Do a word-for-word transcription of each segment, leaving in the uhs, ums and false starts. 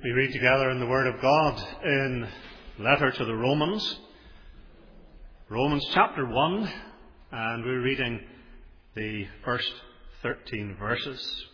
We read together in the Word of God in Letter to the Romans, Romans chapter one, and we're reading the first thirteen verses.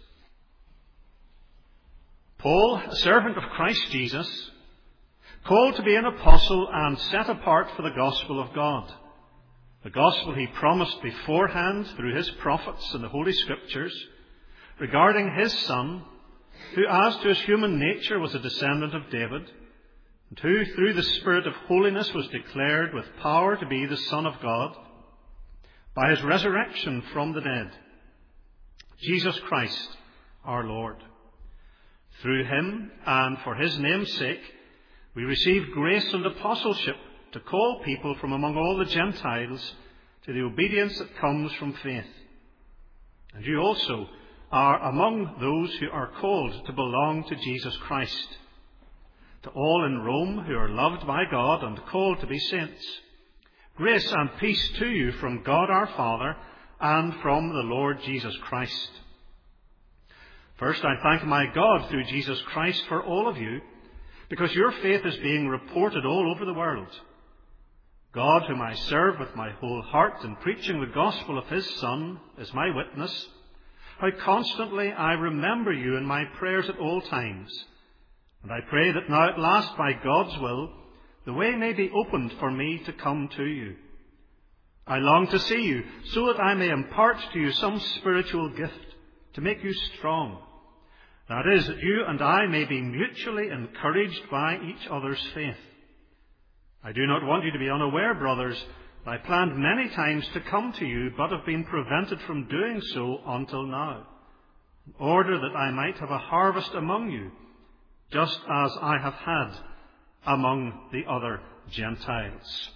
Paul, a servant of Christ Jesus, called to be an apostle and set apart for the gospel of God, the gospel he promised beforehand through his prophets in the Holy Scriptures, regarding his Son, who as to his human nature was a descendant of David, and who through the Spirit of holiness was declared with power to be the Son of God, by his resurrection from the dead, Jesus Christ our Lord. Through him, and for his name's sake, we receive grace and apostleship to call people from among all the Gentiles to the obedience that comes from faith. And you also are among those who are called to belong to Jesus Christ. To all in Rome who are loved by God and called to be saints, grace and peace to you from God our Father and from the Lord Jesus Christ. First, I thank my God through Jesus Christ for all of you, because your faith is being reported all over the world. God, whom I serve with my whole heart in preaching the gospel of his Son, is my witness, how constantly I remember you in my prayers at all times. And I pray that now at last, by God's will, the way may be opened for me to come to you. I long to see you, so that I may impart to you some spiritual gift, to make you strong. That is, that you and I may be mutually encouraged by each other's faith. I do not want you to be unaware, brothers, I planned many times to come to you, but have been prevented from doing so until now, in order that I might have a harvest among you, just as I have had among the other Gentiles.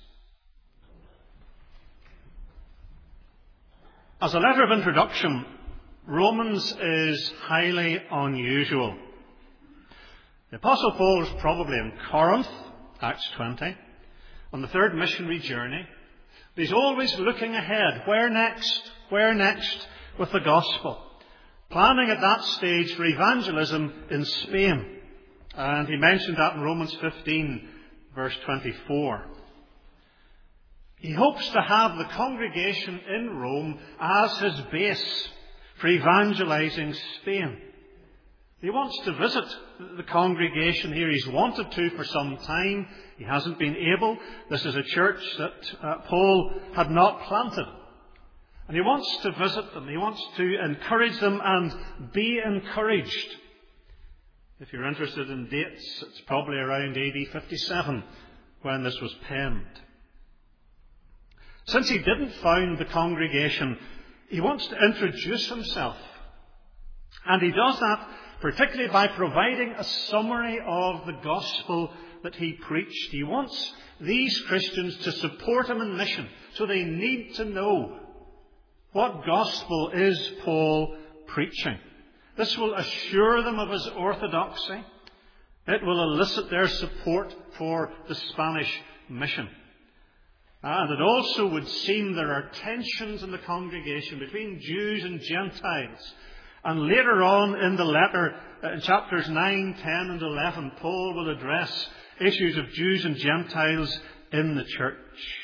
As a letter of introduction, Romans is highly unusual. The Apostle Paul was probably in Corinth, Acts twenty, on the third missionary journey. He's always looking ahead. Where next? Where next with the gospel? Planning at that stage for evangelism in Spain. And he mentioned that in Romans fifteen, verse twenty-four. He hopes to have the congregation in Rome as his base for evangelizing Spain. He wants to visit the congregation here. He's wanted to for some time. He hasn't been able. This is a church that uh, Paul had not planted. And he wants to visit them. He wants to encourage them and be encouraged. If you're interested in dates, it's probably around A D fifty-seven when this was penned. Since he didn't found the congregation, he wants to introduce himself. And he does that particularly by providing a summary of the gospel that he preached. He wants these Christians to support him in mission, so they need to know what gospel is Paul preaching. This will assure them of his orthodoxy. It will elicit their support for the Spanish mission. And it also would seem there are tensions in the congregation between Jews and Gentiles. And later on in the letter, in chapters nine, ten and eleven, Paul will address issues of Jews and Gentiles in the church.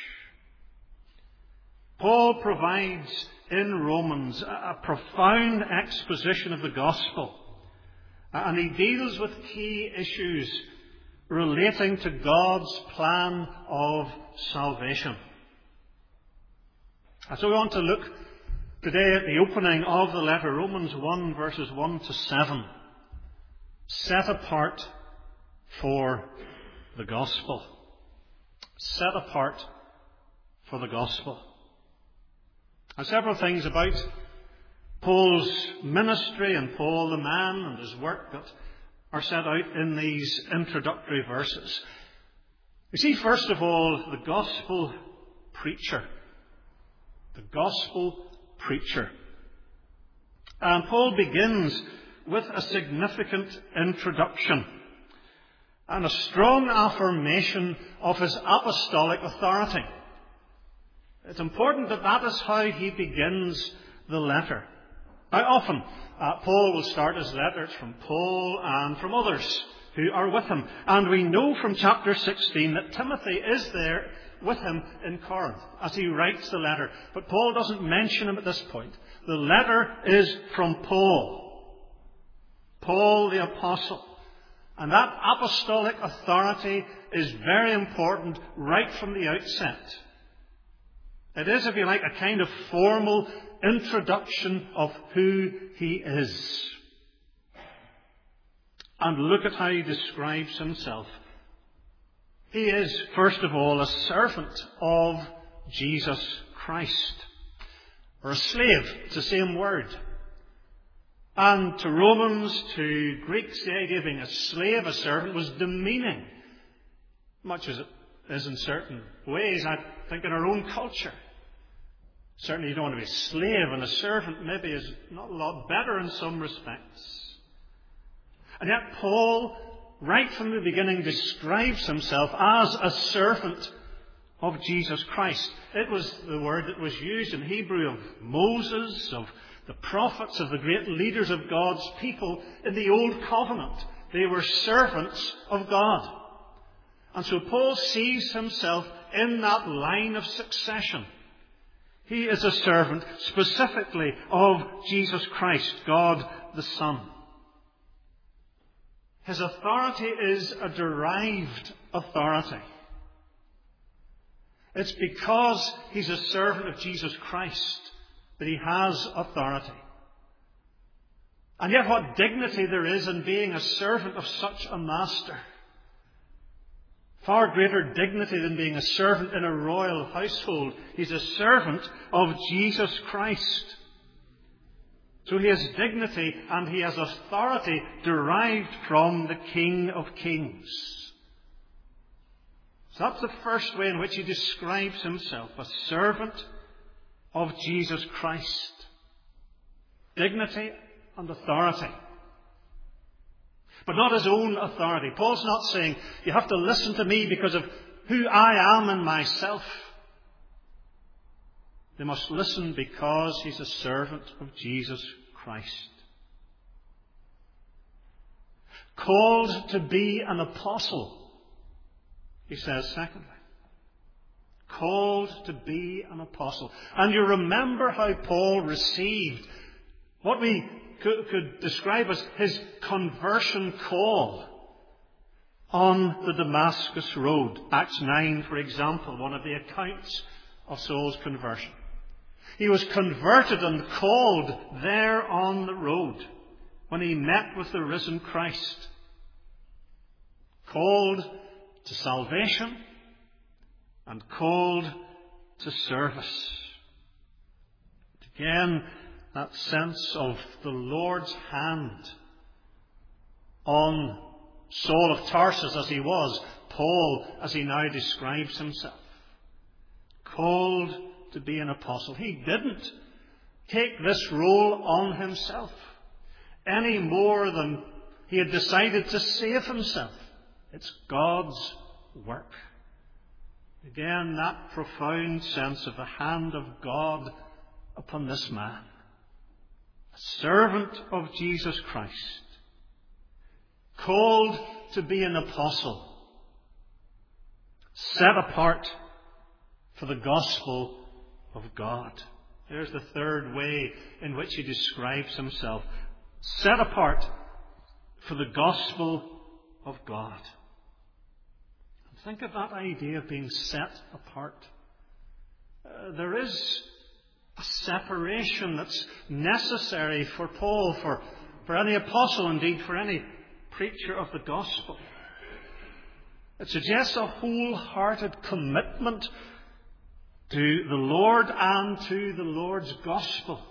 Paul provides in Romans a profound exposition of the gospel. And he deals with key issues relating to God's plan of salvation. And so we want to look today at the opening of the letter, Romans one, verses one to seven. Set apart for the gospel. Set apart for the gospel. And several things about Paul's ministry and Paul the man and his work that are set out in these introductory verses. You see, first of all, the gospel preacher. The gospel preacher. And Paul begins with a significant introduction and a strong affirmation of his apostolic authority. It's important that that is how he begins the letter. Now, often uh, Paul will start his letters from Paul and from others who who are with him. And we know from chapter sixteen that Timothy is there with him in Corinth as he writes the letter. But Paul doesn't mention him at this point. The letter is from Paul. Paul the apostle. And that apostolic authority is very important right from the outset. It is, if you like, a kind of formal introduction of who he is. And look at how he describes himself. He is, first of all, a servant of Jesus Christ. Or a slave, it's the same word. And to Romans, to Greeks, the idea of being a slave, a servant, was demeaning. Much as it is in certain ways, I think, in our own culture. Certainly you don't want to be a slave, and a servant maybe is not a lot better in some respects. And yet Paul, right from the beginning, describes himself as a servant of Jesus Christ. It was the word that was used in Hebrew of Moses, of the prophets, of the great leaders of God's people in the Old Covenant. They were servants of God. And so Paul sees himself in that line of succession. He is a servant specifically of Jesus Christ, God the Son. His authority is a derived authority. It's because he's a servant of Jesus Christ that he has authority. And yet what dignity there is in being a servant of such a master. Far greater dignity than being a servant in a royal household. He's a servant of Jesus Christ. So he has dignity and he has authority derived from the King of Kings. So that's the first way in which he describes himself, a servant of Jesus Christ. Dignity and authority. But not his own authority. Paul's not saying, you have to listen to me because of who I am in myself. They must listen because he's a servant of Jesus Christ. Called to be an apostle, he says secondly. Called to be an apostle. And you remember how Paul received what we could, could describe as his conversion call on the Damascus Road. Acts nine, for example, one of the accounts of Saul's conversion. He was converted and called there on the road when he met with the risen Christ. Called to salvation and called to service. Again, that sense of the Lord's hand on Saul of Tarsus as he was, Paul as he now describes himself. Called to be an apostle. He didn't take this role on himself any more than he had decided to save himself. It's God's work. Again, that profound sense of the hand of God upon this man. A servant of Jesus Christ. Called to be an apostle. Set apart for the gospel of God. There's the third way in which he describes himself. Set apart for the gospel of God. Think of that idea of being set apart. Uh, there is a separation that's necessary for Paul, for, for any apostle, indeed for any preacher of the gospel. It suggests a wholehearted commitment to the Lord and to the Lord's gospel.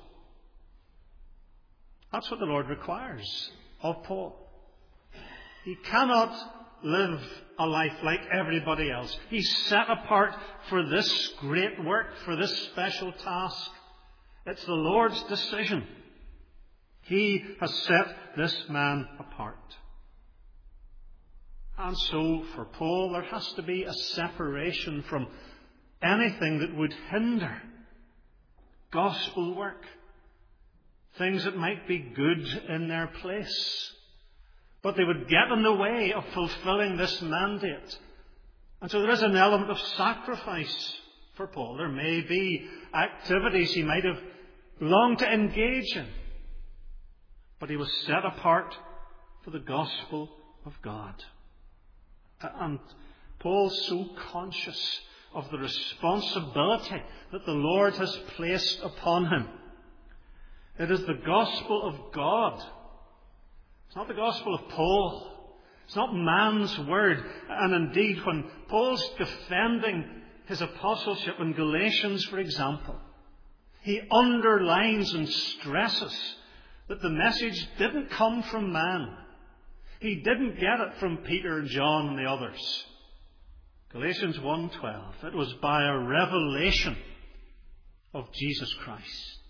That's what the Lord requires of Paul. He cannot live a life like everybody else. He's set apart for this great work, for this special task. It's the Lord's decision. He has set this man apart. And so, for Paul, there has to be a separation from anything that would hinder gospel work. Things that might be good in their place, but they would get in the way of fulfilling this mandate. And so there is an element of sacrifice for Paul. There may be activities he might have longed to engage in, but he was set apart for the gospel of God. And Paul's so conscious of the responsibility that the Lord has placed upon him. It is the gospel of God. It's not the gospel of Paul. It's not man's word. And indeed, when Paul's defending his apostleship in Galatians, for example, he underlines and stresses that the message didn't come from man. He didn't get it from Peter and John and the others. Galatians one twelve. It was by a revelation of Jesus Christ.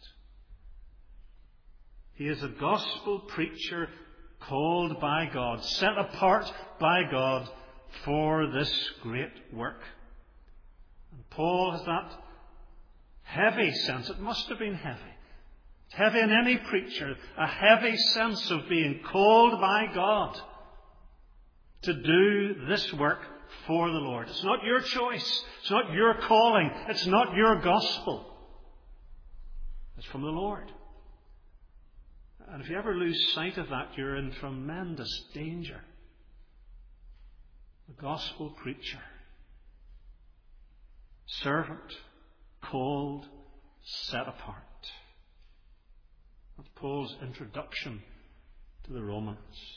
He is a gospel preacher called by God, set apart by God for this great work. And Paul has that heavy sense. It must have been heavy. It's heavy in any preacher. A heavy sense of being called by God to do this work for the Lord. It's not your choice. It's not your calling. It's not your gospel. It's from the Lord. And if you ever lose sight of that, you're in tremendous danger. The gospel preacher, servant, called, set apart. That's Paul's introduction to the Romans.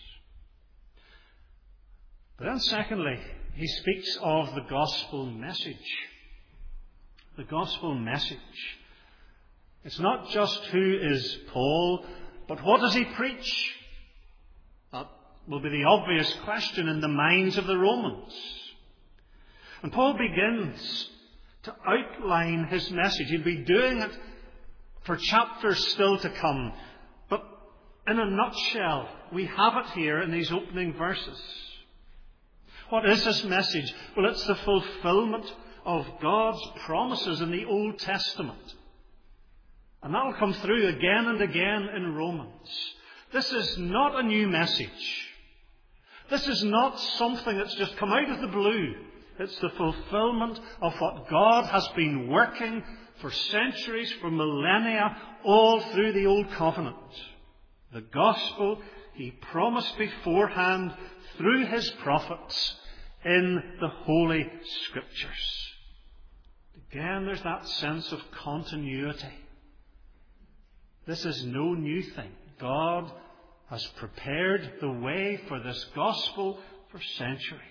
But then secondly, he speaks of the gospel message. The gospel message. It's not just who is Paul, but what does he preach? That will be the obvious question in the minds of the Romans. And Paul begins to outline his message. He'll be doing it for chapters still to come. But in a nutshell, we have it here in these opening verses. What is this message? Well, it's the fulfillment of God's promises in the Old Testament. And that will come through again and again in Romans. This is not a new message. This is not something that's just come out of the blue. It's the fulfillment of what God has been working for centuries, for millennia, all through the Old Covenant. The gospel he promised beforehand through his prophets in the Holy Scriptures. Again, there's that sense of continuity. This is no new thing. God has prepared the way for this gospel for centuries.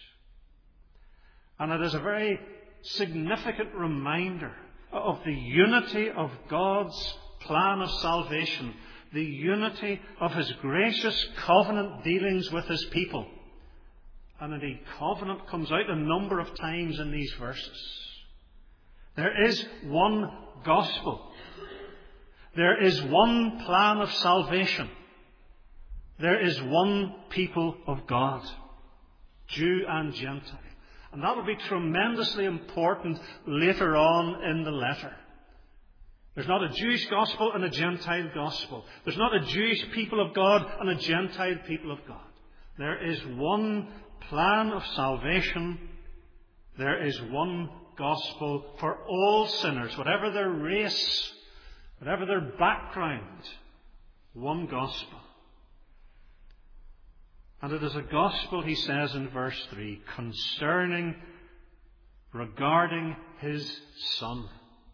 And it is a very significant reminder of the unity of God's plan of salvation, the unity of his gracious covenant dealings with his people. And indeed, covenant comes out a number of times in these verses. There is one gospel. There is one plan of salvation. There is one people of God, Jew and Gentile. And that will be tremendously important later on in the letter. There's not a Jewish gospel and a Gentile gospel. There's not a Jewish people of God and a Gentile people of God. There is one plan of salvation. There is one gospel for all sinners, whatever their race, whatever their background. One gospel. And it is a gospel, he says in verse three, concerning, regarding his Son.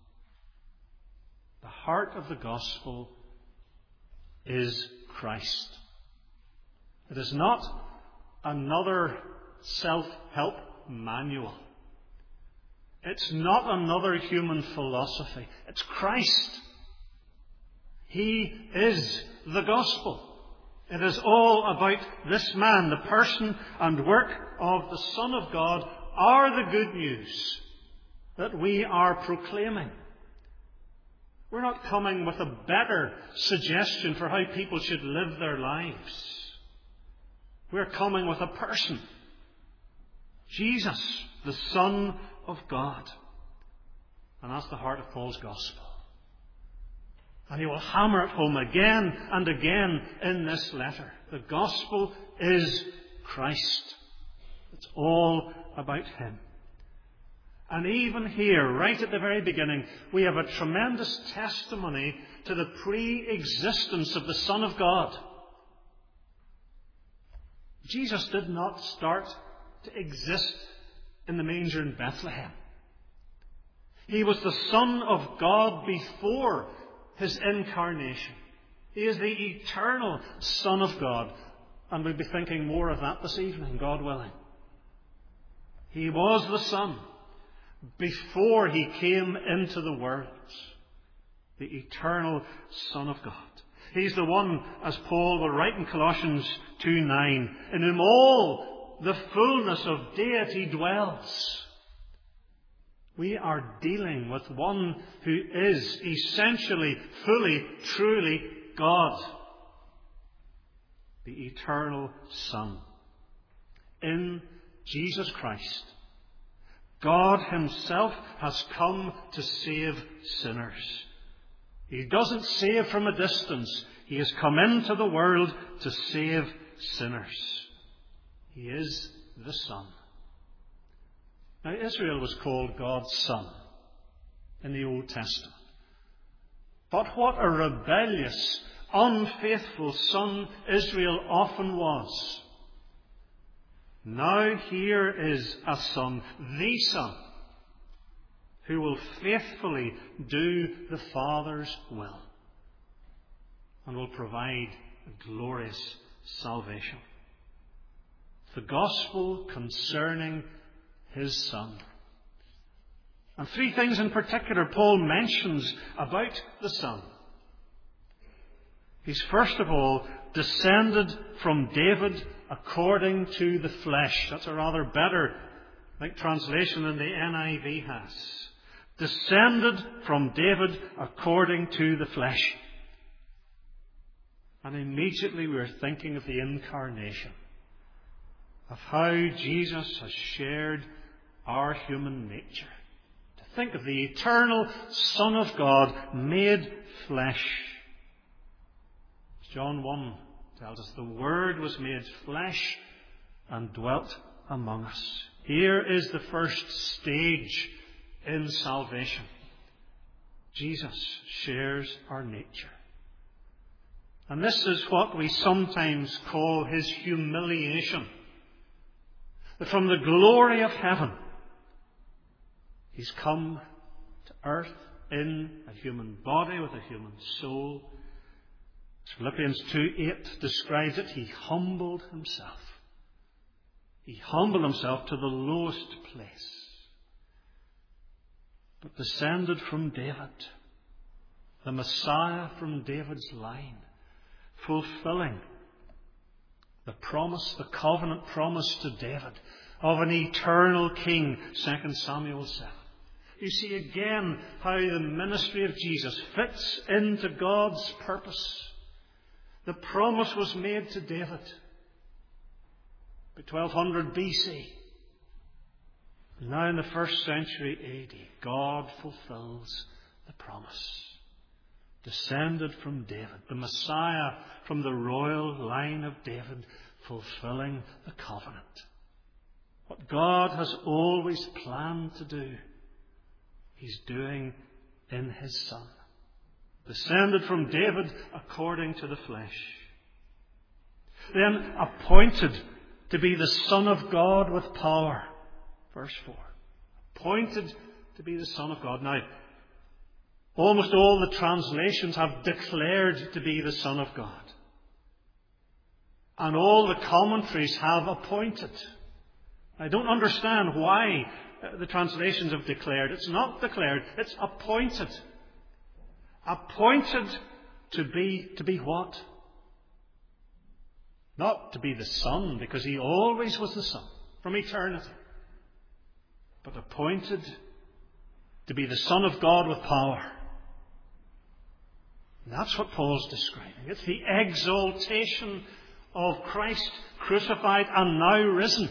The heart of the gospel is Christ. It is not another self-help manual. It's not another human philosophy. It's Christ. He is the gospel. It is all about this man, the person and work of the Son of God, are the good news that we are proclaiming. We're not coming with a better suggestion for how people should live their lives. We're coming with a person. Jesus, the Son of God. And that's the heart of Paul's gospel. And he will hammer it home again and again in this letter. The gospel is Christ. It's all about him. And even here, right at the very beginning, we have a tremendous testimony to the pre-existence of the Son of God. Jesus did not start to exist in the manger in Bethlehem. He was the Son of God before his incarnation. He is the eternal Son of God. And we'll be thinking more of that this evening, God willing. He was the Son before he came into the world. The eternal Son of God. He's the one, as Paul will write in Colossians two nine, in whom all the fullness of deity dwells. We are dealing with one who is essentially, fully, truly God. The eternal Son. In Jesus Christ, God himself has come to save sinners. He doesn't save from a distance. He has come into the world to save sinners. He is the Son. Now, Israel was called God's Son in the Old Testament. But what a rebellious, unfaithful son Israel often was. Now here is a son, the Son, who will faithfully do the Father's will and will provide a glorious salvation. The gospel concerning his Son. And three things in particular Paul mentions about the Son. He's first of all descended from David according to the flesh. That's a rather better, I think, translation than the N I V has. Descended from David according to the flesh. And immediately we're thinking of the incarnation. Of how Jesus has shared our human nature. To think of the eternal Son of God made flesh. John one tells us the Word was made flesh and dwelt among us. Here is the first stage in salvation. Jesus shares our nature. And this is what we sometimes call his humiliation. That from the glory of heaven, he's come to earth in a human body with a human soul. As Philippians two eight describes it, he humbled himself. He humbled himself to the lowest place. But descended from David, the Messiah from David's line, fulfilling the promise, the covenant promise to David of an eternal king, Second Samuel seven. You see again how the ministry of Jesus fits into God's purpose. The promise was made to David by twelve hundred B C. Now in the first century A D, God fulfills the promise. Descended from David, the Messiah from the royal line of David, fulfilling the covenant. What God has always planned to do, he's doing in his Son. Descended from David according to the flesh. Then appointed to be the Son of God with power. Verse four. Appointed to be the Son of God. Now, almost all the translations have declared to be the Son of God. And all the commentaries have appointed. I don't understand why the translations have declared. It's not declared, it's appointed. Appointed to be, to be what? Not to be the Son, because he always was the Son from eternity. But appointed to be the Son of God with power. And that's what Paul's describing. It's the exaltation of Christ crucified and now risen.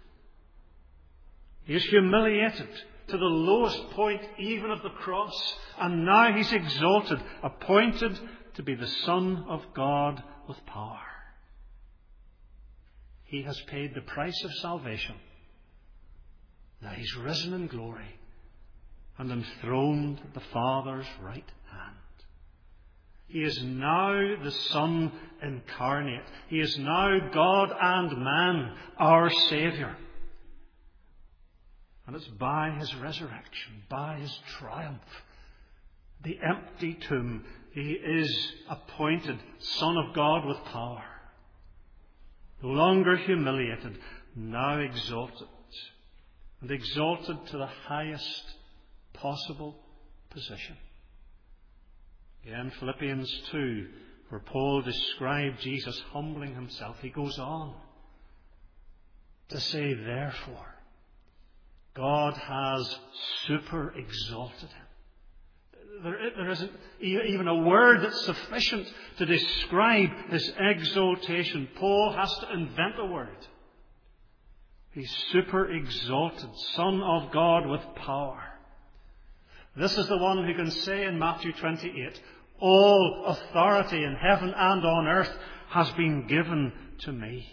He is humiliated to the lowest point even of the cross. And now he's exalted, appointed to be the Son of God with power. He has paid the price of salvation. Now He's risen in glory and enthroned at the Father's right hand. He is now the Son incarnate. He is now God and man, our Saviour. And it's by His resurrection, by His triumph, the empty tomb, He is appointed Son of God with power. No longer humiliated, now exalted. And exalted to the highest possible position. Again, Philippians two, where Paul described Jesus humbling Himself, he goes on to say, therefore, God has super exalted Him. There, there isn't even a word that's sufficient to describe His exaltation. Paul has to invent a word. He's super exalted, Son of God with power. This is the one who can say in Matthew twenty-eight, all authority in heaven and on earth has been given to me.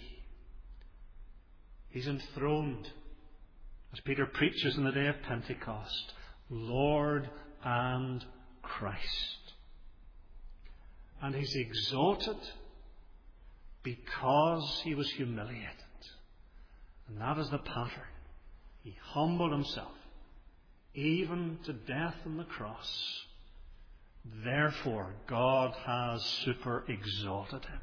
He's enthroned, as Peter preaches in the day of Pentecost, Lord and Christ. And He's exalted because He was humiliated. And that is the pattern. He humbled Himself, even to death on the cross. Therefore, God has super exalted Him.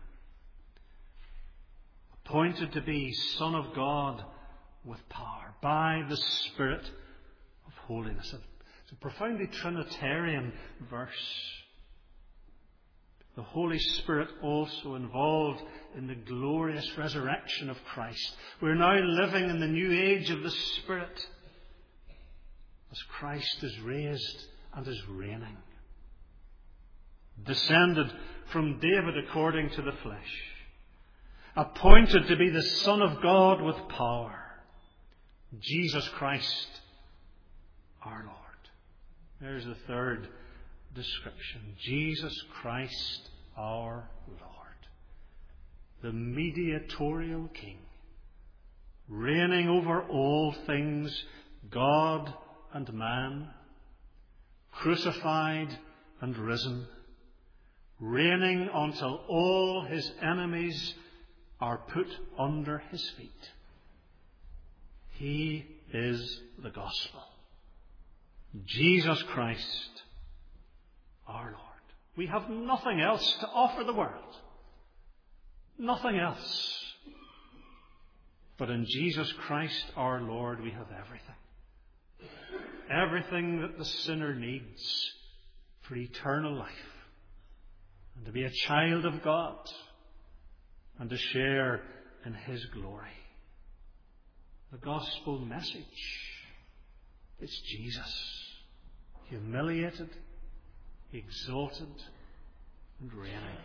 Appointed to be Son of God with power, by the Spirit of holiness. It's a profoundly Trinitarian verse. The Holy Spirit also involved in the glorious resurrection of Christ. We're now living in the new age of the Spirit as Christ is raised and is reigning. Descended from David according to the flesh. Appointed to be the Son of God with power. Jesus Christ, our Lord. There's the third description. Jesus Christ, our Lord. The mediatorial King. Reigning over all things, God and man. Crucified and risen. Reigning until all His enemies are put under His feet. He is the gospel. Jesus Christ, our Lord. We have nothing else to offer the world. Nothing else. But in Jesus Christ, our Lord, we have everything. Everything that the sinner needs for eternal life. And to be a child of God. And to share in His glory. The gospel message. It's Jesus. Humiliated, exalted, and reigning.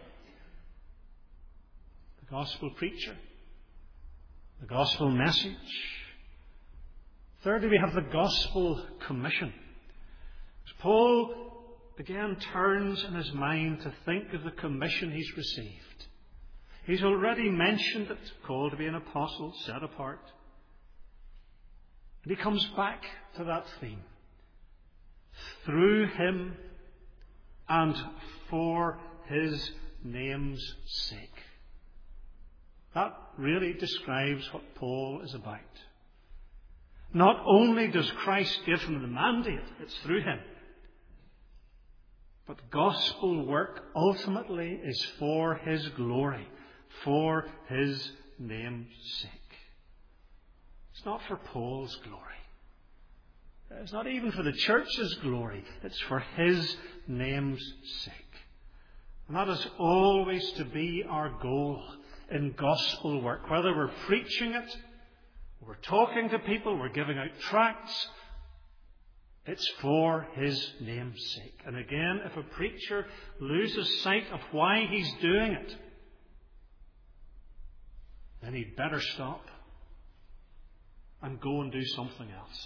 The gospel preacher. The gospel message. Thirdly, we have the gospel commission. As Paul again turns in his mind to think of the commission he's received. He's already mentioned it, called to be an apostle, set apart. And he comes back to that theme. Through Him and for His name's sake. That really describes what Paul is about. Not only does Christ give him the mandate, it's through Him. But gospel work ultimately is for His glory, for His name's sake. It's not for Paul's glory. It's not even for the church's glory. It's for His name's sake. And that is always to be our goal in gospel work. Whether we're preaching it, we're talking to people, we're giving out tracts, it's for His name's sake. And again, if a preacher loses sight of why he's doing it, then he'd better stop and go and do something else.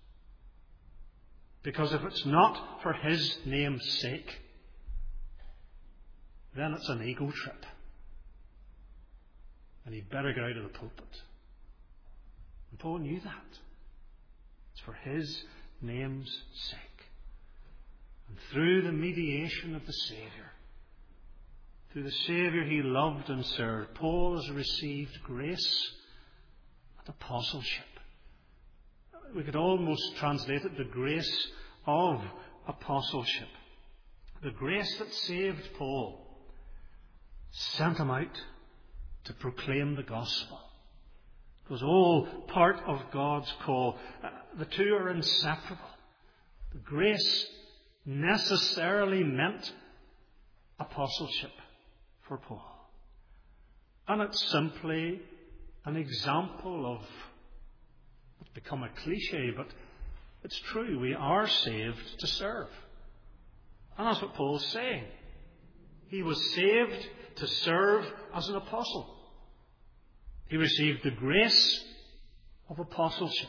Because if it's not for His name's sake, then it's an ego trip. and he'd better get out of the pulpit. And Paul knew that. It's for his name's sake. And through the mediation of the Saviour, through the Saviour he loved and served, Paul has received grace and apostleship. We could almost translate it the grace of apostleship. The grace that saved Paul sent him out to proclaim the gospel. It was all part of God's call. The two are inseparable. The grace necessarily meant apostleship for Paul. And it's simply an example of, it's become a cliche, but it's true. We are saved to serve. And that's what Paul's saying. He was saved to serve as an apostle. He received the grace of apostleship.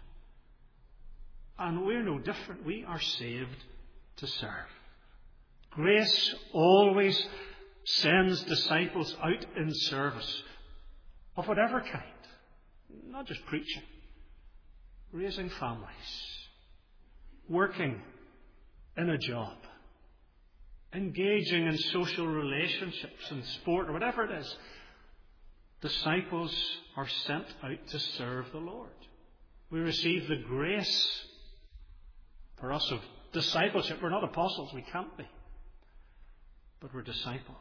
And we're no different. We are saved to serve. Grace always sends disciples out in service of whatever kind. Not just preaching. Raising families. Working in a job. Engaging in social relationships and sport or whatever it is. Disciples are sent out to serve the Lord. We receive the grace for us of discipleship. We're not apostles, we can't be. But we're disciples.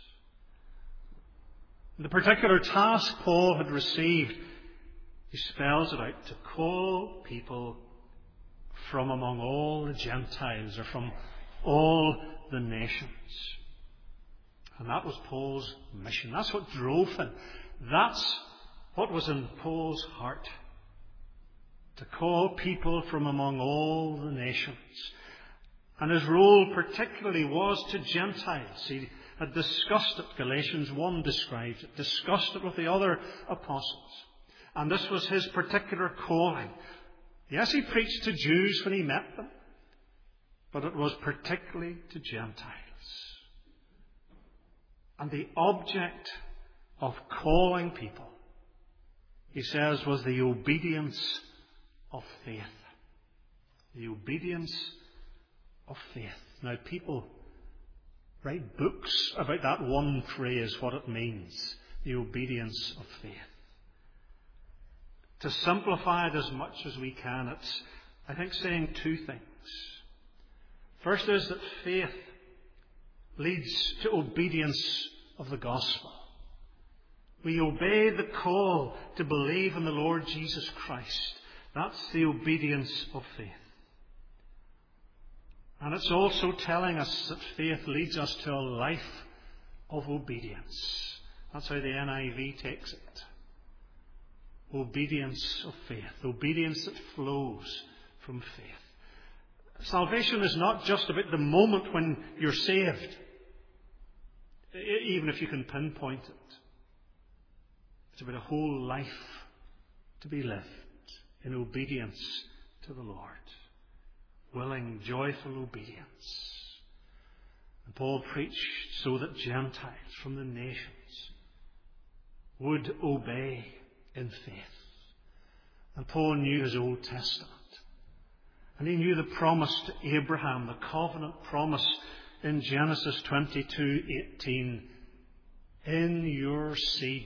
The particular task Paul had received, he spells it out, to call people from among all the Gentiles, or from all the nations. And that was Paul's mission. That's what drove him. That's what was in Paul's heart. To call people from among all the nations. And his role particularly was to Gentiles. He had discussed it, Galatians one describes it, discussed it with the other apostles. And this was his particular calling. Yes, he preached to Jews when he met them, but it was particularly to Gentiles. And the object of calling people, he says, was the obedience of faith. The obedience of faith. Now, people write books about that one phrase, what it means. The obedience of faith. To simplify it as much as we can, it's, I think, saying two things. First is that faith leads to obedience of the gospel. We obey the call to believe in the Lord Jesus Christ. That's the obedience of faith. And it's also telling us that faith leads us to a life of obedience. That's how the N I V takes it. Obedience of faith. Obedience that flows from faith. Salvation is not just about the moment when you're saved, even if you can pinpoint it. It's about a whole life to be lived in obedience to the Lord. Willing, joyful obedience. And Paul preached so that Gentiles from the nations would obey in faith. And Paul knew his Old Testament. And he knew the promise to Abraham, the covenant promise in Genesis twenty-two eighteen. In your seed,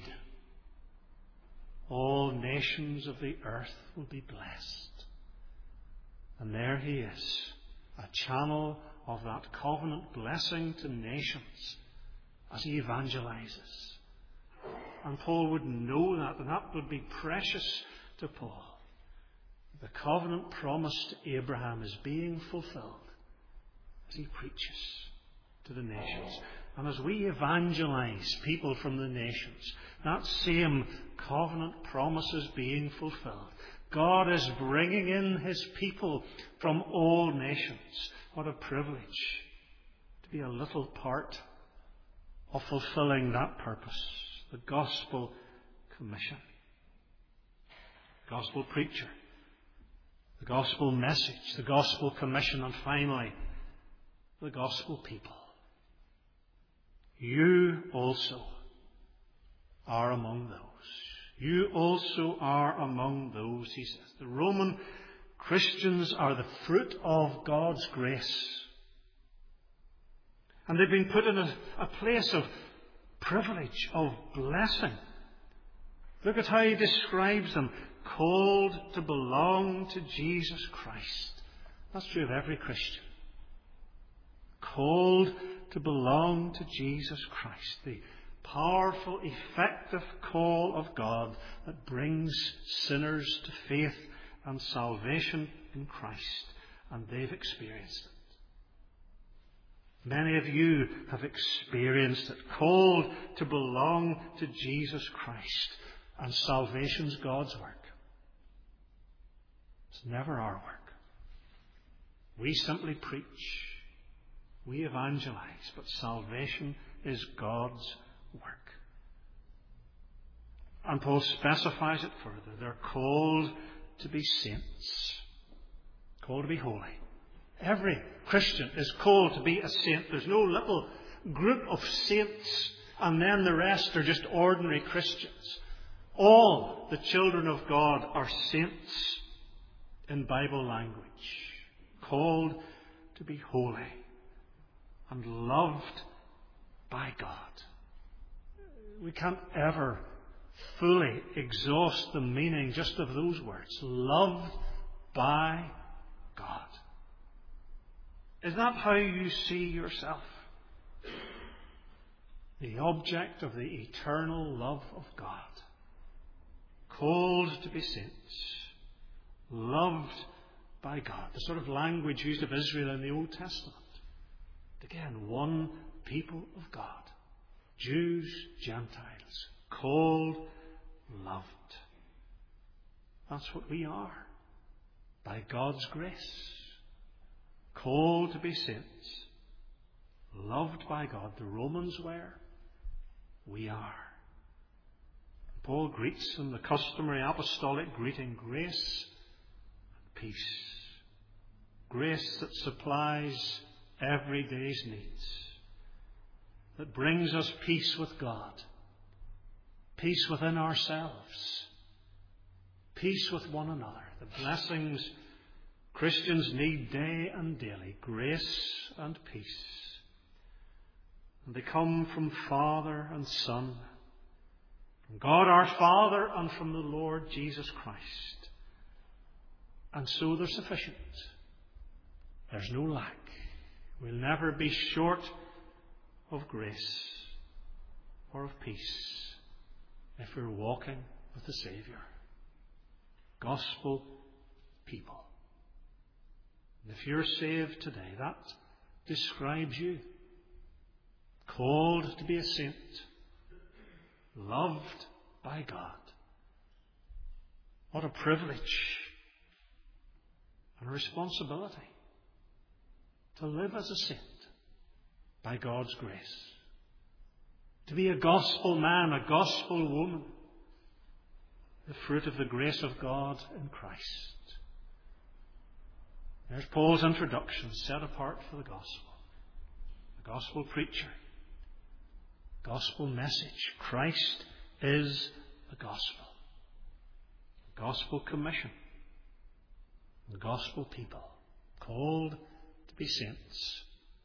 all nations of the earth will be blessed. And there he is, a channel of that covenant blessing to nations as he evangelizes. And Paul would know that, and that would be precious to Paul. The covenant promise to Abraham is being fulfilled as he preaches to the nations. And as we evangelize people from the nations, that same covenant promise is being fulfilled. God is bringing in his people from all nations. What a privilege to be a little part of fulfilling that purpose. The gospel commission. Gospel preacher. The gospel message. The gospel commission. And finally, the gospel people. You also are among those. You also are among those, he says. The Roman Christians are the fruit of God's grace. And they've been put in a, a place of privilege, of blessing. Look at how he describes them. Called to belong to Jesus Christ. That's true of every Christian. Called to belong to Jesus Christ. The powerful, effective call of God that brings sinners to faith and salvation in Christ. And they've experienced it. Many of you have experienced it. Called to belong to Jesus Christ. And salvation's God's work. It's never our work. We simply preach. We evangelize. But salvation is God's work. And Paul specifies it further. They're called to be saints. Called to be holy. Every Christian is called to be a saint. There's no little group of saints and then the rest are just ordinary Christians. All the children of God are saints in Bible language. Called to be holy and loved by God. We can't ever fully exhaust the meaning just of those words. Loved by God. Is that how you see yourself? The object of the eternal love of God. Called to be saints. Loved by God. The sort of language used of Israel in the Old Testament. Again, one people of God. Jews, Gentiles. Called, loved. That's what we are. By God's grace. Called to be saints. Loved by God. The Romans were. We are. Paul greets them the customary apostolic greeting. Grace and peace. Grace that supplies every day's needs. That brings us peace with God. Peace within ourselves. Peace with one another. The blessings Christians need day and daily. Grace and peace. And they come from Father and Son. From God our Father and from the Lord Jesus Christ. And so they're sufficient. There's no lack. We'll never be short of grace or of peace if we're walking with the Saviour. Gospel people. And if you're saved today, that describes you. Called to be a saint. Loved by God. What a privilege and a responsibility to live as a saint by God's grace. To be a gospel man, a gospel woman. The fruit of the grace of God in Christ. There's Paul's introduction, set apart for the gospel. The gospel preacher. Gospel message. Christ is the gospel. The gospel commission. The gospel people. Called to be saints.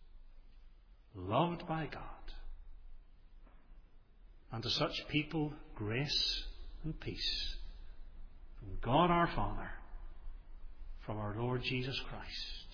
Loved by God. And to such people, grace and peace. From God our Father. From our Lord Jesus Christ.